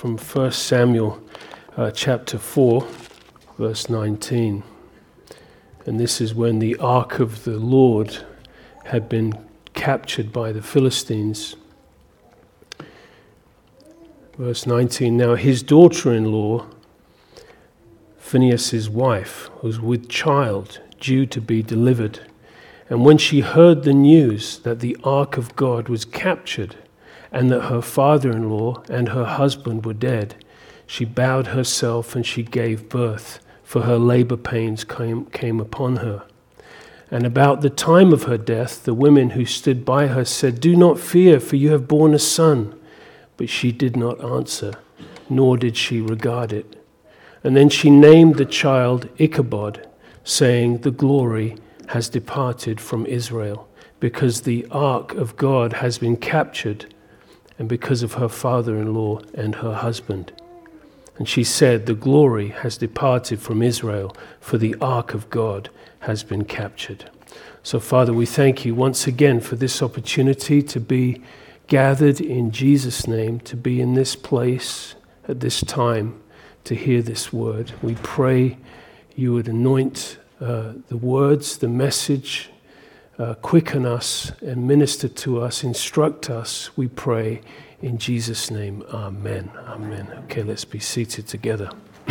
from 1 Samuel chapter 4, verse 19. And this is when the ark of the Lord had been captured by the Philistines. Verse 19, now his daughter-in-law, Phinehas' wife, was with child, due to be delivered. And when she heard the news that the ark of God was captured, and that her father-in-law and her husband were dead, she bowed herself and she gave birth, for her labor pains came upon her. And about the time of her death, the women who stood by her said, do not fear, for you have borne a son. But she did not answer, nor did she regard it. And then she named the child Ichabod, saying, the glory has departed from Israel, because the ark of God has been captured, and because of her father-in-law and her husband. And she said, the glory has departed from Israel, for the ark of God has been captured. So, Father, we thank you once again for this opportunity to be gathered in Jesus' name, to be in this place at this time, to hear this word. We pray you would anoint the words, the message, quicken us and minister to us, instruct us, we pray in Jesus' name. Amen. Amen. Okay, let's be seated together.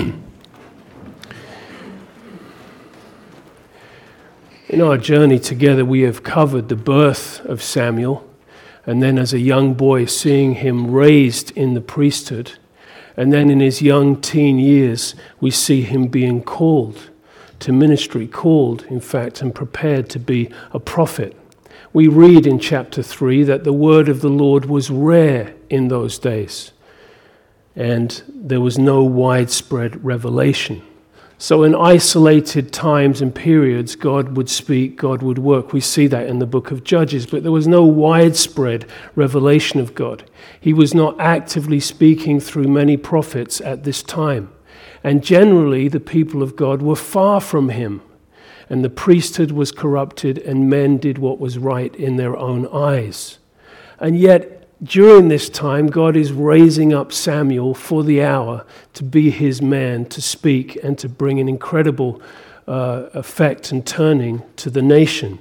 In our journey together, we have covered the birth of Samuel, and then as a young boy, seeing him raised in the priesthood, and then in his young teen years, we see him being called to ministry, called, in fact, and prepared to be a prophet. We read in chapter 3 that the word of the Lord was rare in those days, and there was no widespread revelation. So in isolated times and periods, God would speak, God would work. We see that in the book of Judges, but there was no widespread revelation of God. He was not actively speaking through many prophets at this time. And generally, the people of God were far from him, and the priesthood was corrupted, and men did what was right in their own eyes. And yet, during this time, God is raising up Samuel for the hour to be his man, to speak, and to bring an incredible effect and turning to the nation.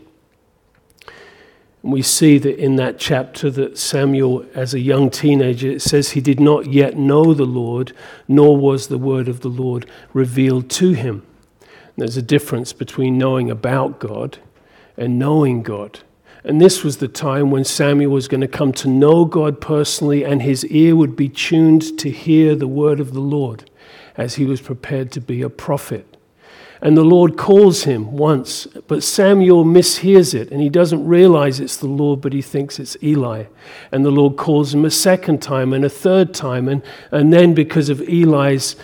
And we see that in that chapter that Samuel, as a young teenager, it says he did not yet know the Lord, nor was the word of the Lord revealed to him. And there's a difference between knowing about God and knowing God. And this was the time when Samuel was going to come to know God personally, and his ear would be tuned to hear the word of the Lord as he was prepared to be a prophet. And the Lord calls him once, but Samuel mishears it, and he doesn't realize it's the Lord, but he thinks it's Eli. And the Lord calls him a second time and a third time, and then because of Eli's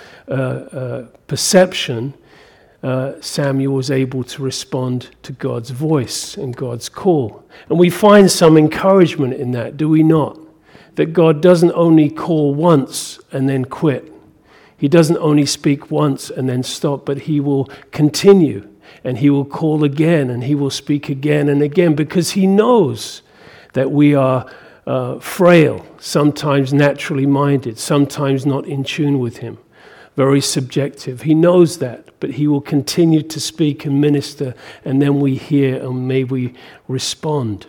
perception, Samuel was able to respond to God's voice and God's call. And we find some encouragement in that, do we not? That God doesn't only call once and then quit. He doesn't only speak once and then stop, but he will continue, and he will call again, and he will speak again and again, because he knows that we are frail, sometimes naturally minded, sometimes not in tune with him, very subjective. He knows that, but he will continue to speak and minister, and then we hear and may we respond.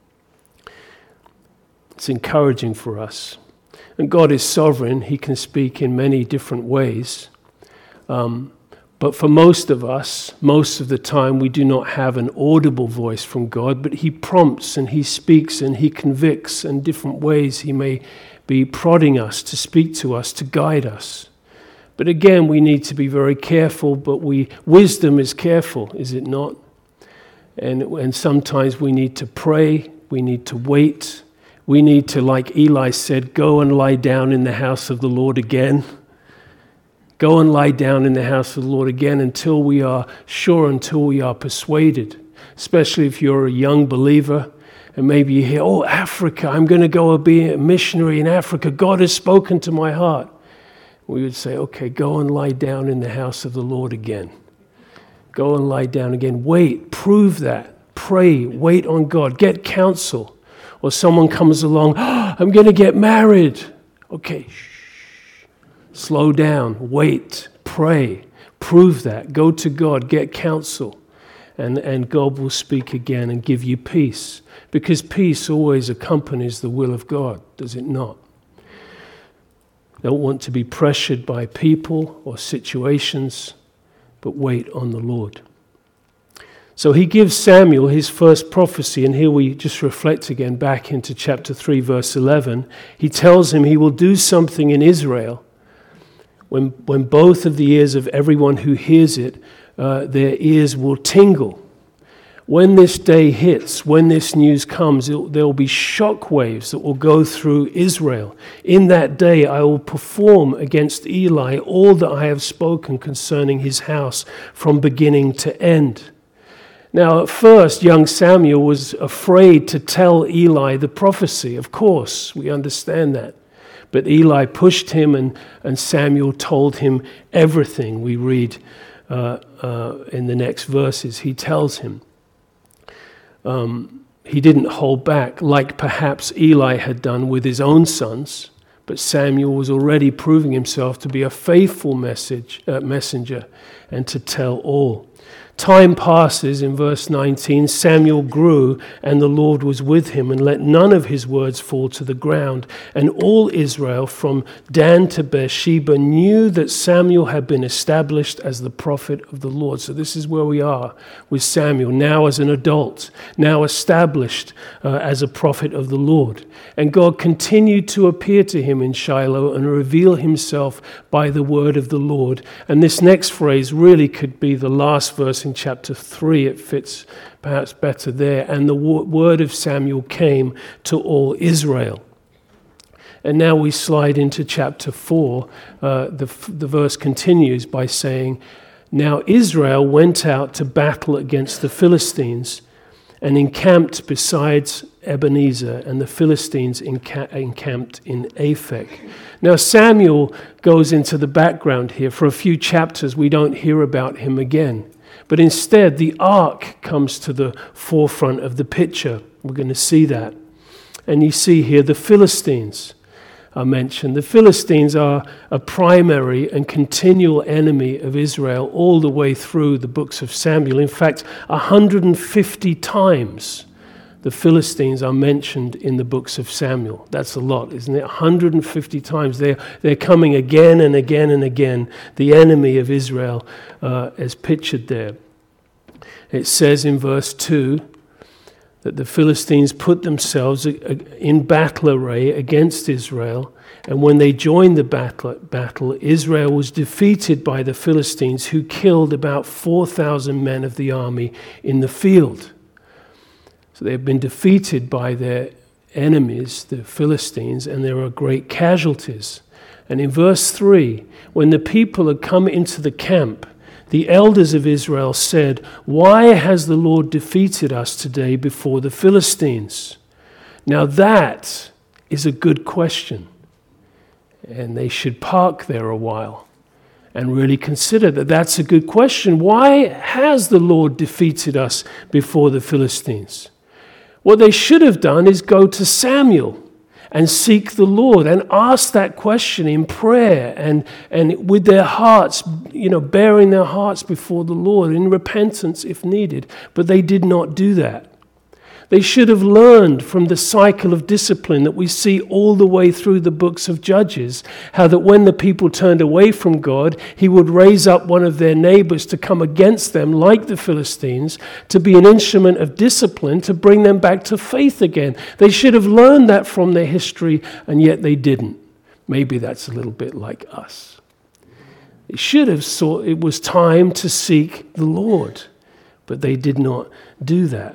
It's encouraging for us. And God is sovereign. He can speak in many different ways. But for most of us, most of the time, we do not have an audible voice from God, but he prompts and he speaks and he convicts in different ways. He may be prodding us to speak to us, to guide us. But again, we need to be very careful, but wisdom is careful, is it not? And sometimes we need to pray, we need to wait. We need to, like Eli said, go and lie down in the house of the Lord again. Go and lie down in the house of the Lord again until we are sure, until we are persuaded. Especially if you're a young believer and maybe you hear, oh, Africa, I'm going to go be a missionary in Africa. God has spoken to my heart. We would say, okay, go and lie down in the house of the Lord again. Go and lie down again. Wait, prove that. Pray, wait on God. Get counsel. Or someone comes along, oh, I'm going to get married. Okay, shh. Slow down, wait, pray, prove that. Go to God, get counsel, and God will speak again and give you peace. Because peace always accompanies the will of God, does it not? Don't want to be pressured by people or situations, but wait on the Lord. So he gives Samuel his first prophecy, and here we just reflect again back into chapter 3, verse 11. He tells him he will do something in Israel when both of the ears of everyone who hears it, their ears will tingle. When this day hits, when this news comes, there will be shock waves that will go through Israel. In that day I will perform against Eli all that I have spoken concerning his house from beginning to end. Now at first, young Samuel was afraid to tell Eli the prophecy. Of course, we understand that. But Eli pushed him and Samuel told him everything. We read in the next verses. He tells him. He didn't hold back like perhaps Eli had done with his own sons, but Samuel was already proving himself to be a faithful messenger and to tell all. Time passes. In verse 19, Samuel grew, and the Lord was with him, and let none of his words fall to the ground. And all Israel, from Dan to Beersheba, knew that Samuel had been established as the prophet of the Lord. So this is where we are with Samuel, now as an adult, now established as a prophet of the Lord. And God continued to appear to him in Shiloh and reveal himself by the word of the Lord. And this next phrase really could be the last verse in chapter 3. It fits perhaps better there. And the word of Samuel came to all Israel. And now we slide into chapter 4. The verse continues by saying, Now Israel went out to battle against the Philistines and encamped besides Ebenezer, and the Philistines encamped in Aphek. Now Samuel goes into the background here. For a few chapters we don't hear about him again. But instead the ark comes to the forefront of the picture. We're going to see that. And you see here the Philistines are mentioned. The Philistines are a primary and continual enemy of Israel all the way through the books of Samuel. In fact, 150 times the Philistines are mentioned in the books of Samuel. That's a lot, isn't it? 150 times. They're coming again and again and again. The enemy of Israel is pictured there. It says in verse 2 that the Philistines put themselves in battle array against Israel, and when they joined the battle, Israel was defeated by the Philistines, who killed about 4,000 men of the army in the field. So they have been defeated by their enemies, the Philistines, and there are great casualties. And in verse 3, when the people had come into the camp, the elders of Israel said, Why has the Lord defeated us today before the Philistines? Now that is a good question. And they should park there a while and really consider that that's a good question. Why has the Lord defeated us before the Philistines? What they should have done is go to Samuel and seek the Lord and ask that question in prayer and with their hearts, bearing their hearts before the Lord in repentance if needed. But they did not do that. They should have learned from the cycle of discipline that we see all the way through the books of Judges, how that when the people turned away from God, he would raise up one of their neighbors to come against them, like the Philistines, to be an instrument of discipline to bring them back to faith again. They should have learned that from their history, and yet they didn't. Maybe that's a little bit like us. They should have thought it was time to seek the Lord, but they did not do that.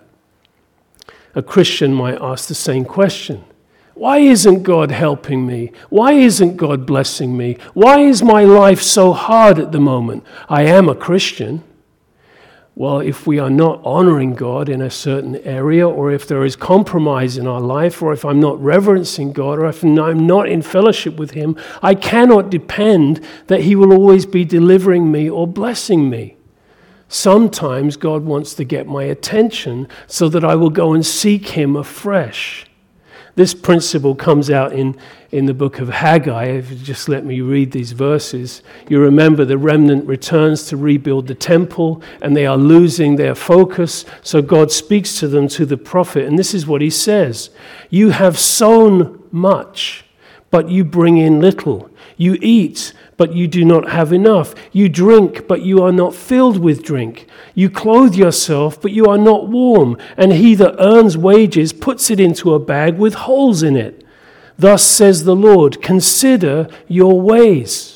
A Christian might ask the same question. Why isn't God helping me? Why isn't God blessing me? Why is my life so hard at the moment? I am a Christian. Well, if we are not honoring God in a certain area, or if there is compromise in our life, or if I'm not reverencing God, or if I'm not in fellowship with Him, I cannot depend that He will always be delivering me or blessing me. Sometimes God wants to get my attention so that I will go and seek Him afresh. This principle comes out in the book of Haggai. If you just let me read these verses, you remember the remnant returns to rebuild the temple, and they are losing their focus. So God speaks to them, to the prophet, and this is what he says. You have sown much, but you bring in little. You eat, but you do not have enough. You drink, but you are not filled with drink. You clothe yourself, but you are not warm. And he that earns wages puts it into a bag with holes in it. Thus says the Lord, consider your ways.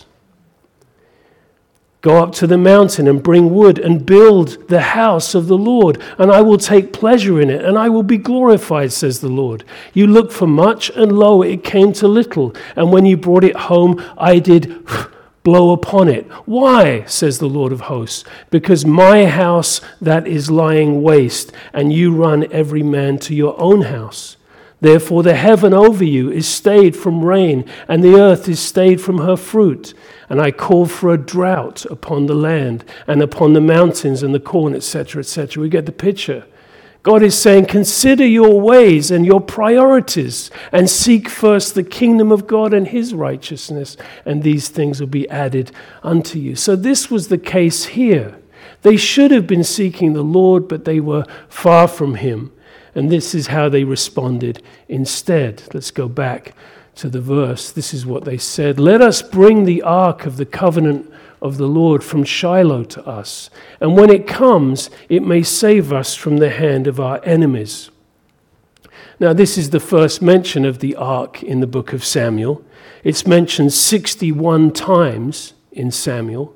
Go up to the mountain and bring wood and build the house of the Lord, and I will take pleasure in it, and I will be glorified, says the Lord. You looked for much, and lo, it came to little. And when you brought it home, I did blow upon it. Why, says the Lord of hosts? Because my house that is lying waste, and you run every man to your own house. Therefore the heaven over you is stayed from rain, and the earth is stayed from her fruit. And I call for a drought upon the land, and upon the mountains and the corn, etc., etc. We get the picture. God is saying, consider your ways and your priorities, and seek first the kingdom of God and his righteousness, and these things will be added unto you. So this was the case here. They should have been seeking the Lord, but they were far from him. And this is how they responded instead. Let's go back to the verse. This is what they said. Let us bring the ark of the covenant of the Lord from Shiloh to us. And when it comes, it may save us from the hand of our enemies. Now, this is the first mention of the ark in the book of Samuel. It's mentioned 61 times in Samuel.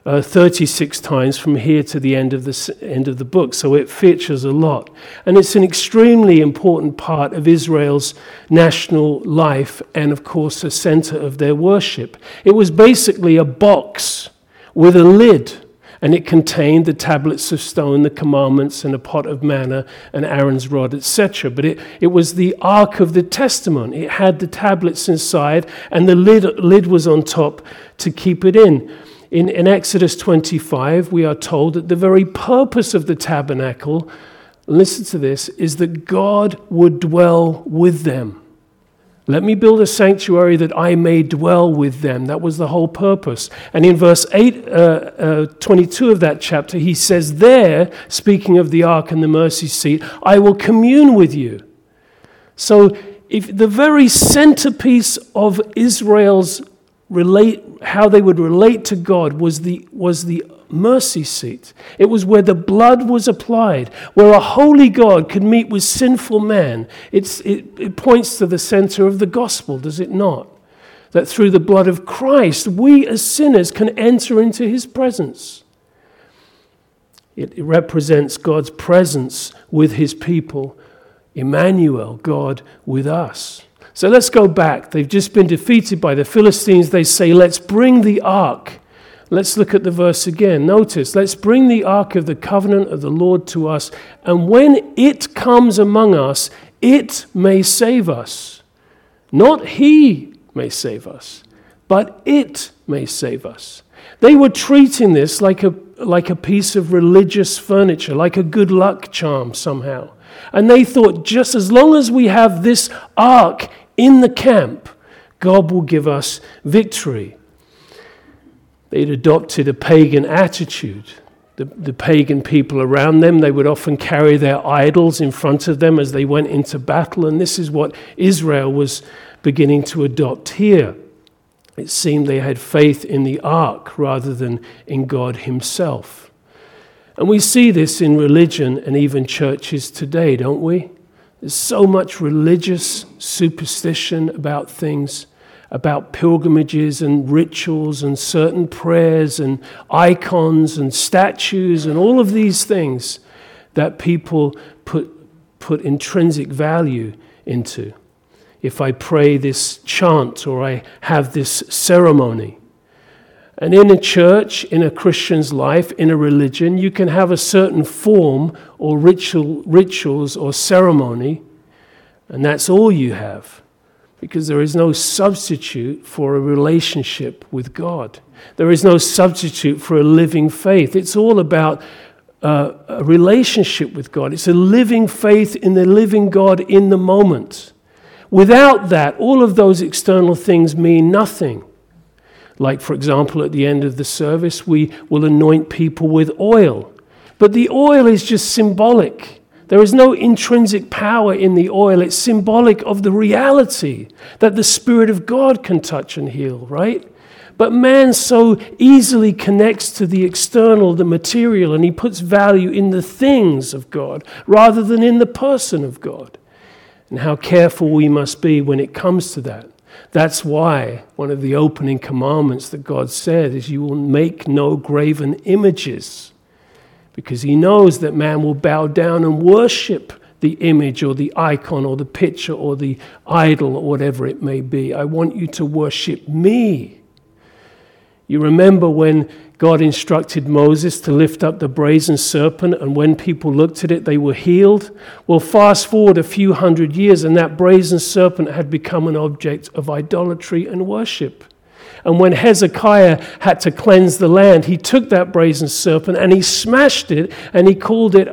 36 times from here to the end of the book, so it features a lot. And it's an extremely important part of Israel's national life and, of course, a center of their worship. It was basically a box with a lid, and it contained the tablets of stone, the commandments, and a pot of manna, and Aaron's rod, etc. But it was the Ark of the Testament. It had the tablets inside, and the lid was on top to keep it in. In Exodus 25, we are told that the very purpose of the tabernacle, listen to this, is that God would dwell with them. Let me build a sanctuary that I may dwell with them. That was the whole purpose. And in verse 22 of that chapter, he says there, speaking of the ark and the mercy seat, I will commune with you. So if the very centerpiece of Israel's how they would relate to God was the mercy seat. It was where the blood was applied, where a holy God could meet with sinful man. It points to the center of the gospel, does it not? That through the blood of Christ, we as sinners can enter into his presence. It represents God's presence with his people. Emmanuel, God with us. So let's go back. They've just been defeated by the Philistines. They say, let's bring the ark. Let's look at the verse again. Notice, let's bring the ark of the covenant of the Lord to us. And when it comes among us, it may save us. Not he may save us, but it may save us. They were treating this like a piece of religious furniture, like a good luck charm somehow. And they thought, just as long as we have this ark in the camp, God will give us victory. They'd adopted a pagan attitude. The pagan people around them, they would often carry their idols in front of them as they went into battle, and this is what Israel was beginning to adopt here. It seemed they had faith in the ark rather than in God himself. And we see this in religion and even churches today, don't we? There's so much religious superstition about things, about pilgrimages and rituals and certain prayers and icons and statues and all of these things that people put intrinsic value into. If I pray this chant or I have this ceremony. And in a church, in a Christian's life, in a religion, you can have a certain form or rituals or ceremony, and that's all you have, because there is no substitute for a relationship with God. There is no substitute for a living faith. It's all about a relationship with God. It's a living faith in the living God in the moment. Without that, all of those external things mean nothing. Like, for example, at the end of the service, we will anoint people with oil. But the oil is just symbolic. There is no intrinsic power in the oil. It's symbolic of the reality that the Spirit of God can touch and heal, right? But man so easily connects to the external, the material, and he puts value in the things of God rather than in the person of God. And how careful we must be when it comes to that. That's why one of the opening commandments that God said is you will make no graven images. Because he knows that man will bow down and worship the image or the icon or the picture or the idol or whatever it may be. I want you to worship me. You remember when God instructed Moses to lift up the brazen serpent, and when people looked at it, they were healed? Well, fast forward a few hundred years, and that brazen serpent had become an object of idolatry and worship. And when Hezekiah had to cleanse the land, he took that brazen serpent and he smashed it, and he called it,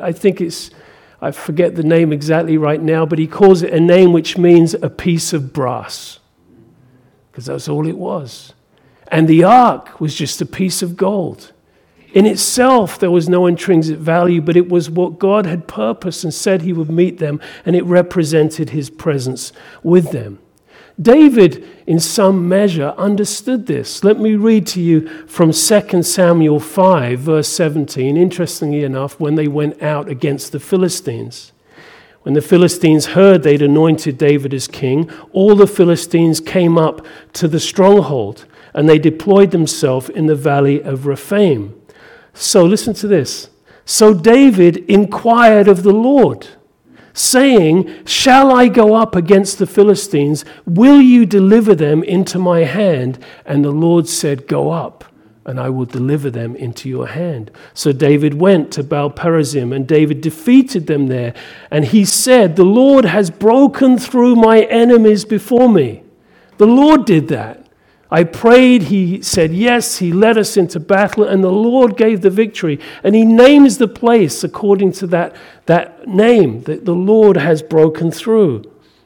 I forget the name exactly right now, but he calls it a name which means a piece of brass. Because that's all it was. And the ark was just a piece of gold. In itself, there was no intrinsic value, but it was what God had purposed and said he would meet them, and it represented his presence with them. David, in some measure, understood this. Let me read to you from 2 Samuel 5, verse 17. Interestingly enough, when they went out against the Philistines. When the Philistines heard they'd anointed David as king, all the Philistines came up to the stronghold, and they deployed themselves in the valley of Rephaim. So listen to this. So David inquired of the Lord, saying, shall I go up against the Philistines? Will you deliver them into my hand? And the Lord said, go up, and I will deliver them into your hand. So David went to Baal-perazim, and David defeated them there. And he said, the Lord has broken through my enemies before me. The Lord did that. I prayed, he said yes, he led us into battle, and the Lord gave the victory. And he names the place according to that name, that the Lord has broken through.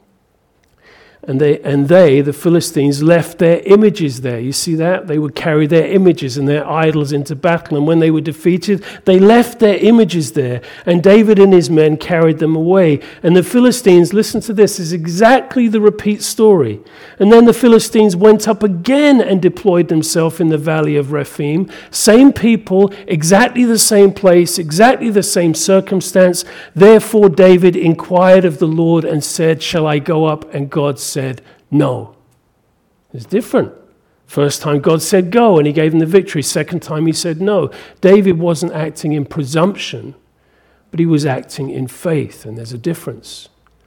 And they, the Philistines, left their images there. You see that? They would carry their images and their idols into battle. And when they were defeated, they left their images there. And David and his men carried them away. And the Philistines, listen to this, is exactly the repeat story. And then the Philistines went up again and deployed themselves in the valley of Rephaim. Same people, exactly the same place, exactly the same circumstance. Therefore David inquired of the Lord and said, shall I go up? And God said, no. It's different. First time God said go, and he gave him the victory. Second time he said no. David wasn't acting in presumption, but he was acting in faith, and there's a difference.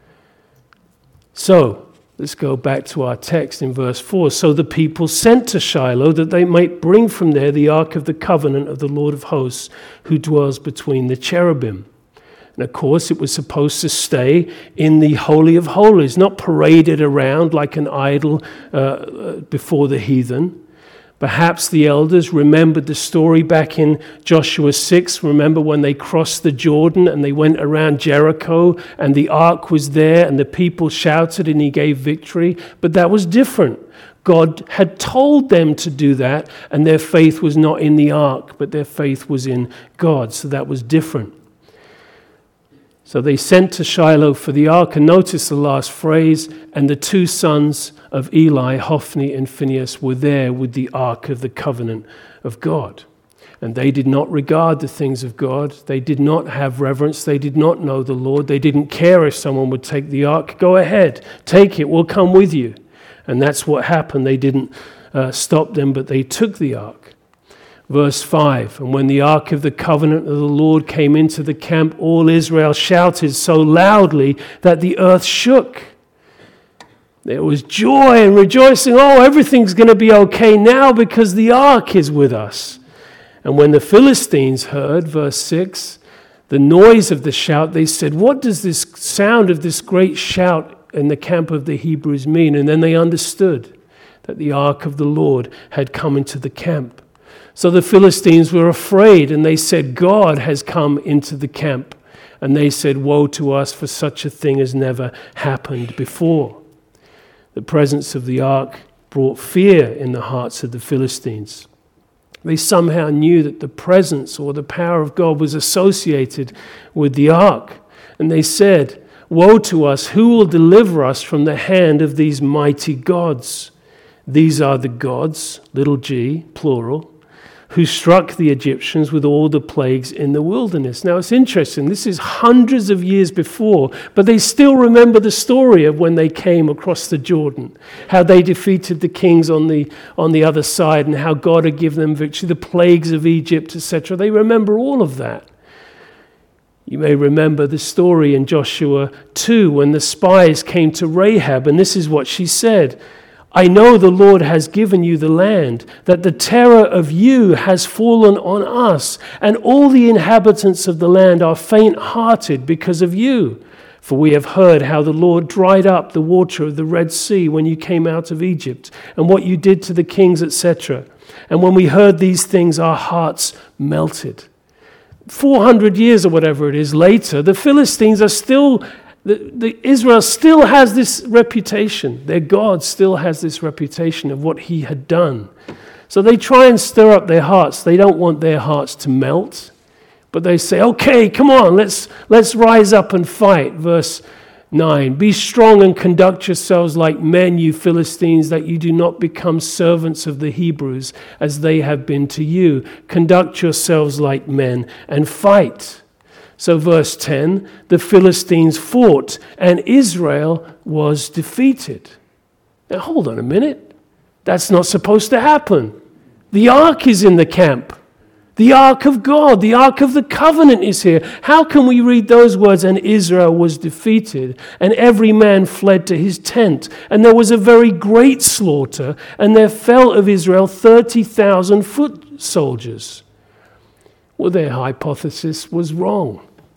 So, let's go back to our text in verse 4. So the people sent to Shiloh that they might bring from there the ark of the covenant of the Lord of hosts, who dwells between the cherubim. And of course, it was supposed to stay in the Holy of Holies, not paraded around like an idol before the heathen. Perhaps the elders remembered the story back in Joshua 6. Remember when they crossed the Jordan and they went around Jericho and the ark was there and the people shouted and he gave victory. But that was different. God had told them to do that, and their faith was not in the ark, but their faith was in God. So that was different. So they sent to Shiloh for the ark, and notice the last phrase, and the two sons of Eli, Hophni and Phinehas, were there with the ark of the covenant of God. And they did not regard the things of God. They did not have reverence. They did not know the Lord. They didn't care if someone would take the ark. Go ahead, take it, we'll come with you. And that's what happened. They didn't stop them, but they took the ark. Verse 5, and when the ark of the covenant of the Lord came into the camp, all Israel shouted so loudly that the earth shook. There was joy and rejoicing. Oh, everything's going to be okay now because the ark is with us. And when the Philistines heard, verse 6, the noise of the shout, they said, what does this sound of this great shout in the camp of the Hebrews mean? And then they understood that the ark of the Lord had come into the camp. So the Philistines were afraid, and they said, God has come into the camp. And they said, woe to us, for such a thing has never happened before. The presence of the ark brought fear in the hearts of the Philistines. They somehow knew that the presence or the power of God was associated with the ark. And they said, "Woe to us, who will deliver us from the hand of these mighty gods?" These are the gods, little g, plural, who struck the Egyptians with all the plagues in the wilderness. Now it's interesting, this is hundreds of years before, but they still remember the story of when they came across the Jordan, how they defeated the kings on the other side and how God had given them victory, the plagues of Egypt, etc. They remember all of that. You may remember the story in Joshua 2 when the spies came to Rahab, and this is what she said: "I know the Lord has given you the land, that the terror of you has fallen on us, and all the inhabitants of the land are faint-hearted because of you. For we have heard how the Lord dried up the water of the Red Sea when you came out of Egypt, and what you did to the kings, etc. And when we heard these things, our hearts melted." 400 years or whatever it is later, the Philistines are still... Israel still has this reputation. Their God still has this reputation of what he had done. So they try and stir up their hearts. They don't want their hearts to melt. But they say, okay, come on, let's rise up and fight. Verse 9, "Be strong and conduct yourselves like men, you Philistines, that you do not become servants of the Hebrews as they have been to you. Conduct yourselves like men and fight." So verse 10, the Philistines fought and Israel was defeated. Now hold on a minute. That's not supposed to happen. The ark is in the camp. The ark of God, the ark of the covenant is here. How can we read those words, "and Israel was defeated, and every man fled to his tent, and there was a very great slaughter, and there fell of Israel 30,000 foot soldiers"? Well, their hypothesis was wrong.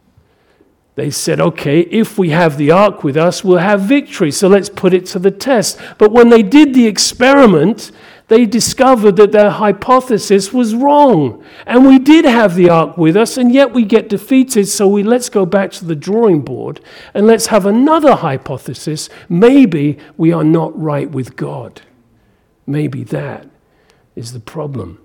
They said, okay, if we have the ark with us, we'll have victory, so let's put it to the test. But when they did the experiment, they discovered that their hypothesis was wrong. And we did have the ark with us, and yet we get defeated, so let's go back to the drawing board, and let's have another hypothesis. Maybe we are not right with God. Maybe that is the problem.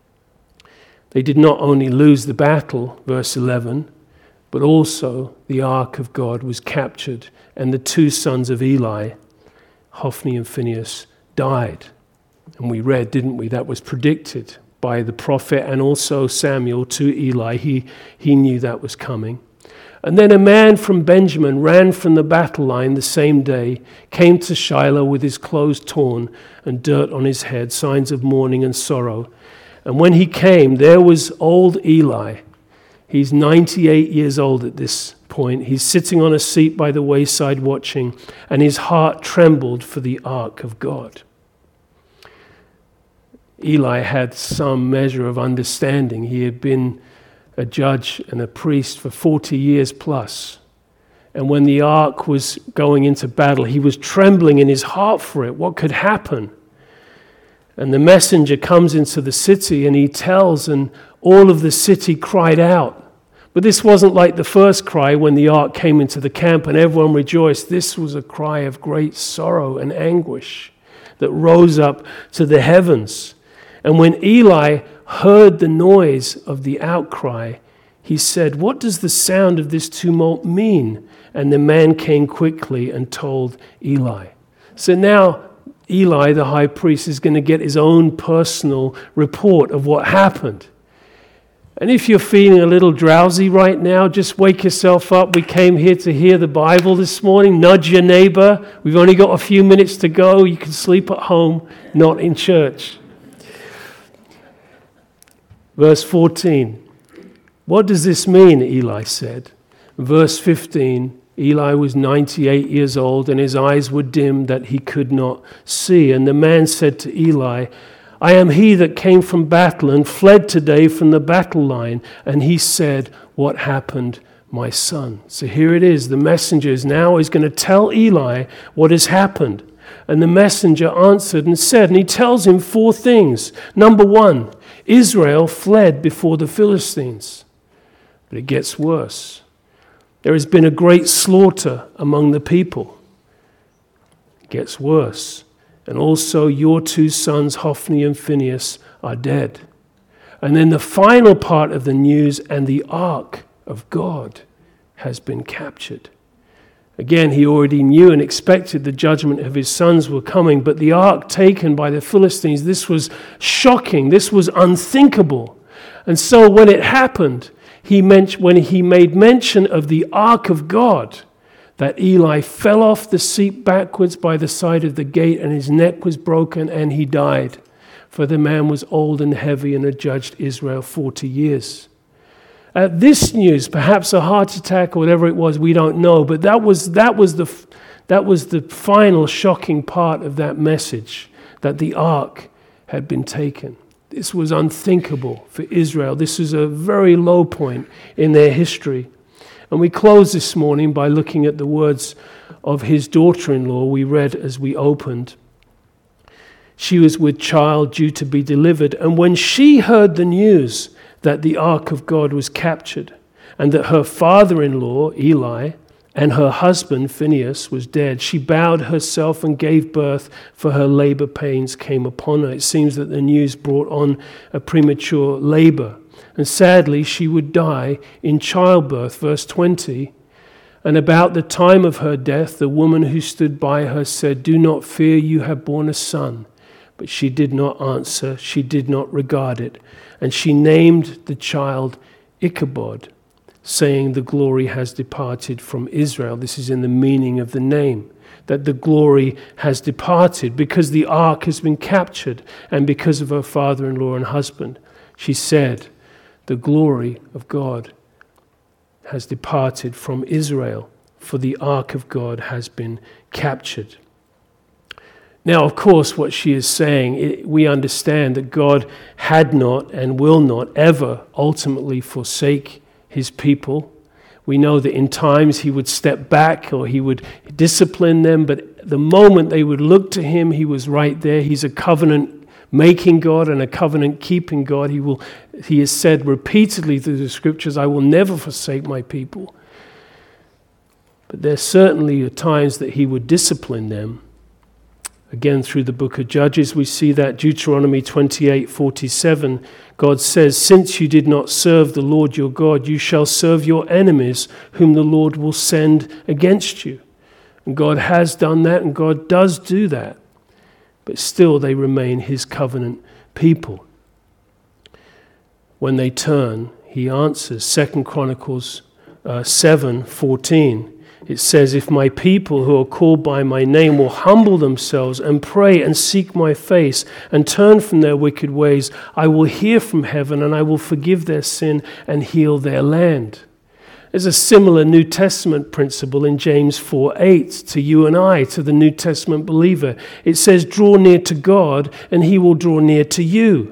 They did not only lose the battle, verse 11, but also the ark of God was captured, and the two sons of Eli, Hophni and Phinehas, died. And we read, didn't we, that was predicted by the prophet and also Samuel to Eli. He knew that was coming. And then a man from Benjamin ran from the battle line the same day, came to Shiloh with his clothes torn and dirt on his head, signs of mourning and sorrow. And when he came, there was old Eli. He's 98 years old at this point. He's sitting on a seat by the wayside watching, and his heart trembled for the ark of God. Eli had some measure of understanding. He had been a judge and a priest for 40 years plus. And when the ark was going into battle, he was trembling in his heart for it. What could happen? And the messenger comes into the city and he tells, and all of the city cried out. But this wasn't like the first cry when the ark came into the camp and everyone rejoiced. This was a cry of great sorrow and anguish that rose up to the heavens. And when Eli heard the noise of the outcry, he said, "What does the sound of this tumult mean?" And the man came quickly and told Eli. So now Eli, the high priest, is going to get his own personal report of what happened. And if you're feeling a little drowsy right now, just wake yourself up. We came here to hear the Bible this morning. Nudge your neighbor. We've only got a few minutes to go. You can sleep at home, not in church. Verse 14. "What does this mean?" Eli said. Verse 15. Eli was 98 years old, and his eyes were dim that he could not see. And the man said to Eli, "I am he that came from battle and fled today from the battle line." And he said, "What happened, my son?" So here it is. The messenger is going to tell Eli what has happened. And the messenger answered and said, and he tells him 4 things. Number 1, Israel fled before the Philistines. But it gets worse. There has been a great slaughter among the people. It gets worse. And also your 2 sons, Hophni and Phinehas, are dead. And then the final part of the news, and the ark of God has been captured. Again, he already knew and expected the judgment of his sons were coming, but the ark taken by the Philistines, this was shocking, this was unthinkable. And so when it happened, when he made mention of the ark of God, that Eli fell off the seat backwards by the side of the gate, and his neck was broken, and he died. For the man was old and heavy and had judged Israel 40 years. This news, perhaps a heart attack or whatever it was, we don't know, but that was the final shocking part of that message, that the ark had been taken. This was unthinkable for Israel. This was a very low point in their history. And we close this morning by looking at the words of his daughter-in-law we read as we opened. She was with child due to be delivered, and when she heard the news that the ark of God was captured, and that her father-in-law, Eli, and her husband, Phinehas, was dead, she bowed herself and gave birth, for her labor pains came upon her. It seems that the news brought on a premature labor, and sadly she would die in childbirth. Verse 20, and about the time of her death, the woman who stood by her said, "Do not fear, you have borne a son." But she did not answer, she did not regard it. And she named the child Ichabod, saying, "The glory has departed from Israel." This is in the meaning of the name, that the glory has departed because the ark has been captured and because of her father-in-law and husband. She said, "The glory of God has departed from Israel, for the ark of God has been captured." Now, of course, what she is saying, we understand that God had not and will not ever ultimately forsake his people. We know that in times he would step back or he would discipline them, but the moment they would look to him, he was right there. He's a covenant-making God and a covenant-keeping God. He has said repeatedly through the scriptures, "I will never forsake my people." But there certainly are times that he would discipline them. Again, through the book of Judges, we see that Deuteronomy 28:47, God says, "Since you did not serve the Lord your God, you shall serve your enemies, whom the Lord will send against you." And God has done that, and God does do that. But still, they remain his covenant people. When they turn, he answers. 2 Chronicles 7:14. It says, "If my people who are called by my name will humble themselves and pray and seek my face and turn from their wicked ways, I will hear from heaven and I will forgive their sin and heal their land." There's a similar New Testament principle in James 4:8 to you and I, to the New Testament believer. It says, "Draw near to God and he will draw near to you."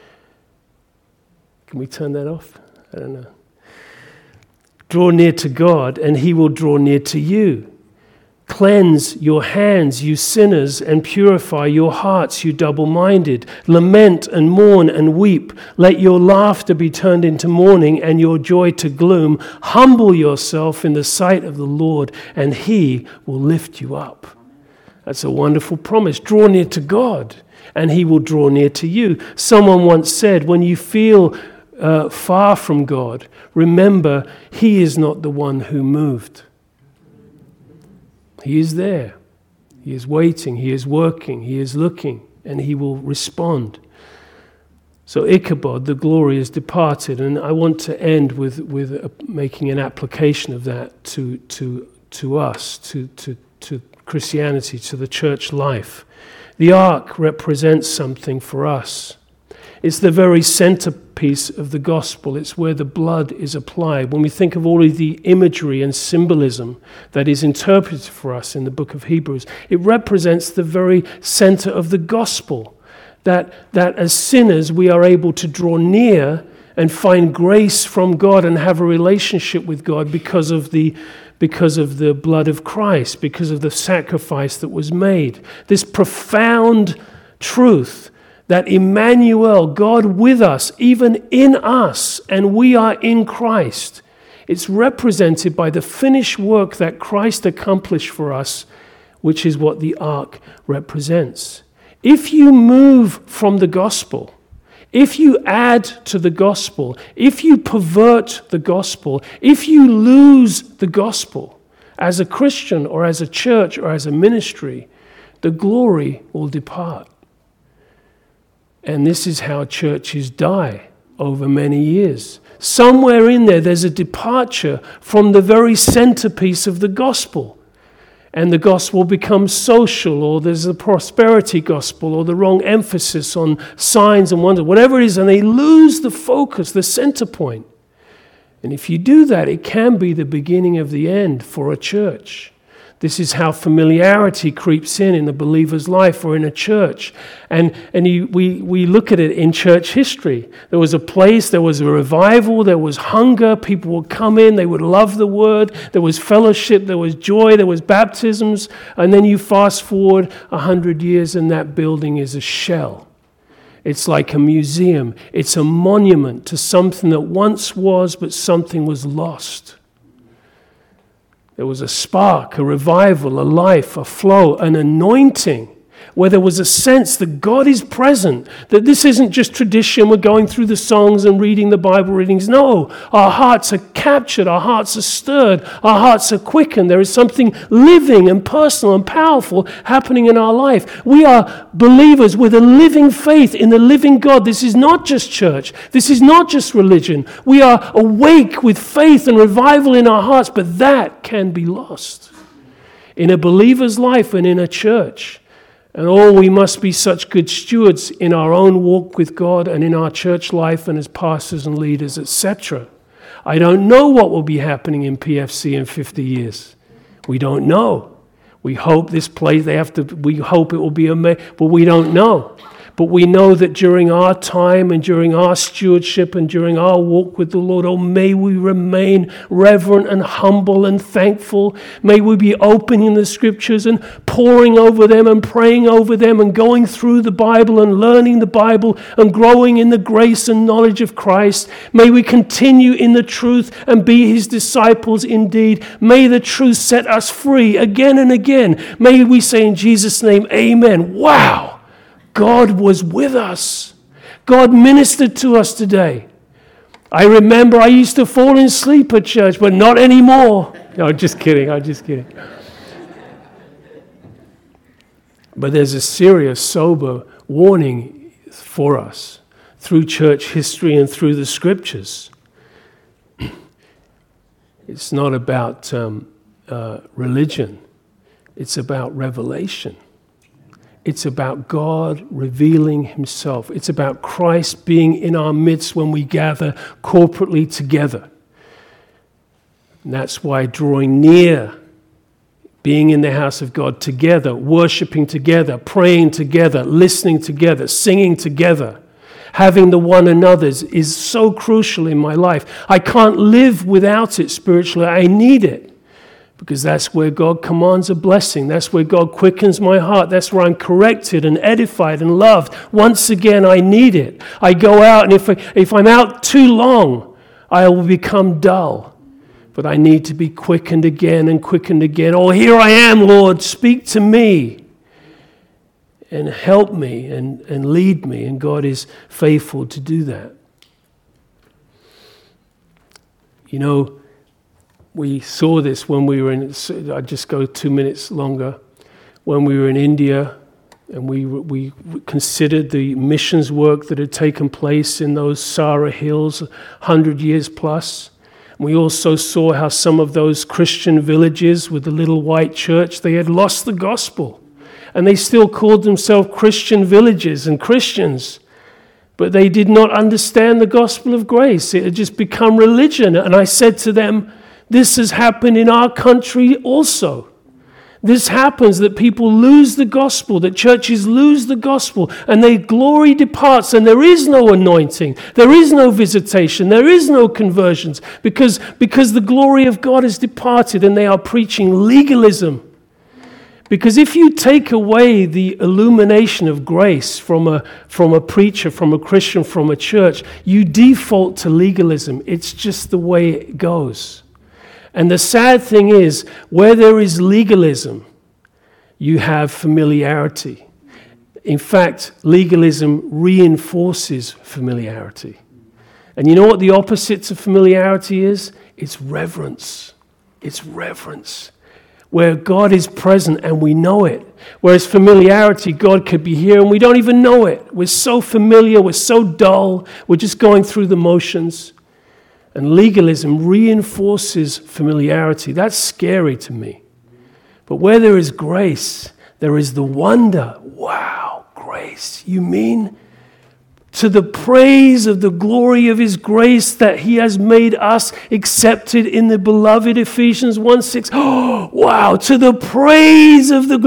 Can we turn that off? I don't know. Draw near to God, and he will draw near to you. Cleanse your hands, you sinners, and purify your hearts, you double-minded. Lament and mourn and weep. Let your laughter be turned into mourning and your joy to gloom. Humble yourself in the sight of the Lord, and he will lift you up. That's a wonderful promise. Draw near to God, and he will draw near to you. Someone once said, when you feel far from God, remember, he is not the one who moved. He is there. He is waiting. He is working. He is looking, and he will respond. So Ichabod, the glory, is departed, and I want to end with making an application of that to us, to Christianity, to the church life. The ark represents something for us. It's the very centerpiece of the gospel. It's where the blood is applied. When we think of all of the imagery and symbolism that is interpreted for us in the book of Hebrews, it represents the very center of the gospel. That as sinners we are able to draw near and find grace from God and have a relationship with God because of the blood of Christ, because of the sacrifice that was made. This profound truth that Emmanuel, God with us, even in us, and we are in Christ. It's represented by the finished work that Christ accomplished for us which is what the ark represents. If you move from the gospel, if you add to the gospel, if you pervert the gospel, if you lose the gospel as a Christian or as a church or as a ministry, the glory will depart. And this is how churches die over many years. Somewhere in there's a departure from the very centerpiece of the gospel. And the gospel becomes social, or there's a prosperity gospel, or the wrong emphasis on signs and wonders, whatever it is, and they lose the focus, the center point. And if you do that, it can be the beginning of the end for a church. This is how familiarity creeps in the believer's life or in a church. And we look at it in church history. There was a place, there was a revival, there was hunger. People would come in, they would love the word. There was fellowship, there was joy, there was baptisms. And then you fast forward 100 years and that building is a shell. It's like a museum. It's a monument to something that once was, but something was lost. There was a spark, a revival, a life, a flow, an anointing, where there was a sense that God is present, that this isn't just tradition, we're going through the songs and reading the Bible readings. No, our hearts are captured, our hearts are stirred, our hearts are quickened. There is something living and personal and powerful happening in our life. We are believers with a living faith in the living God. This is not just church. This is not just religion. We are awake with faith and revival in our hearts, but that can be lost in a believer's life and in a church. And we must be such good stewards in our own walk with God and in our church life and as pastors and leaders, etc. I don't know what will be happening in PFC in 50 years. We don't know. We hope this place, we hope it will be amazing, but we don't know. But we know that during our time and during our stewardship and during our walk with the Lord, may we remain reverent and humble and thankful. May we be opening the scriptures and poring over them and praying over them and going through the Bible and learning the Bible and growing in the grace and knowledge of Christ. May we continue in the truth and be his disciples indeed. May the truth set us free again and again. May we say in Jesus' name, amen. Wow! God was with us. God ministered to us today. I remember I used to fall asleep at church, but not anymore. No, just kidding. But there's a serious, sober warning for us through church history and through the scriptures. It's not about religion. It's about revelation. It's about God revealing himself. It's about Christ being in our midst when we gather corporately together. And that's why drawing near, being in the house of God together, worshiping together, praying together, listening together, singing together, having the one another's is so crucial in my life. I can't live without it spiritually. I need it. Because that's where God commands a blessing. That's where God quickens my heart. That's where I'm corrected and edified and loved. Once again, I need it. I go out, and if I'm out too long, I will become dull. But I need to be quickened again and quickened again. Oh, here I am, Lord. Speak to me and help me and lead me. And God is faithful to do that. You know, we saw this when we were in, I'll just go 2 minutes longer, when we were in India and we considered the missions work that had taken place in those Sara Hills 100 years plus. We also saw how some of those Christian villages with the little white church, they had lost the gospel. And they still called themselves Christian villages and Christians. But they did not understand the gospel of grace. It had just become religion. And I said to them, this has happened in our country also. This happens, that people lose the gospel, that churches lose the gospel, and their glory departs, and there is no anointing, there is no visitation, there is no conversions, because the glory of God has departed, and they are preaching legalism. Because if you take away the illumination of grace from a preacher, from a Christian, from a church, you default to legalism. It's just the way it goes. And the sad thing is, where there is legalism, you have familiarity. In fact, legalism reinforces familiarity. And you know what the opposite to familiarity is? It's reverence. It's reverence. Where God is present and we know it. Whereas familiarity, God could be here and we don't even know it. We're so familiar, we're so dull, we're just going through the motions. And legalism reinforces familiarity. That's scary to me. But where there is grace, there is the wonder. Wow, grace. You mean to the praise of the glory of his grace that he has made us accepted in the beloved, Ephesians 1:6. Oh, wow, to the praise of the...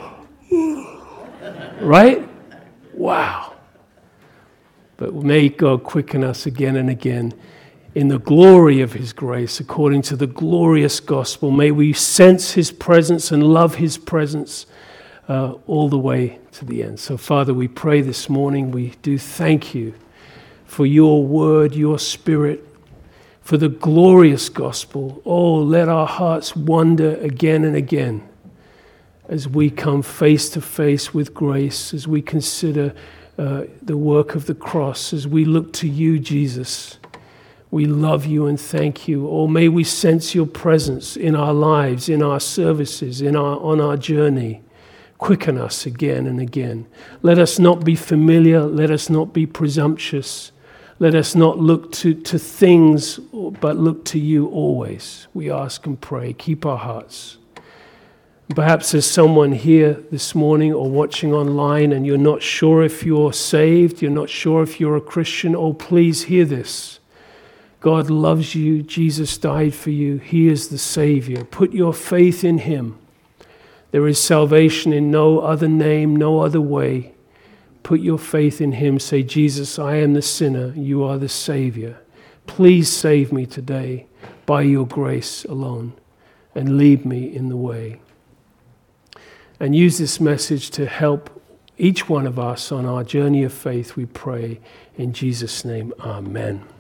Right? Wow. But may God quicken us again and again in the glory of his grace, according to the glorious gospel. May we sense his presence and love his presence all the way to the end. So, Father, we pray this morning, we do thank you for your word, your spirit, for the glorious gospel. Oh, let our hearts wonder again and again as we come face to face with grace, as we consider the work of the cross, as we look to you, Jesus. We love you and thank you. Oh, may we sense your presence in our lives, in our services, on our journey. Quicken us again and again. Let us not be familiar. Let us not be presumptuous. Let us not look to things, but look to you always. We ask and pray. Keep our hearts. Perhaps there's someone here this morning or watching online and you're not sure if you're saved. You're not sure if you're a Christian. Oh, please hear this. God loves you. Jesus died for you. He is the Savior. Put your faith in him. There is salvation in no other name, no other way. Put your faith in him. Say, Jesus, I am the sinner. You are the Savior. Please save me today by your grace alone and lead me in the way. And use this message to help each one of us on our journey of faith, we pray. In Jesus' name, amen.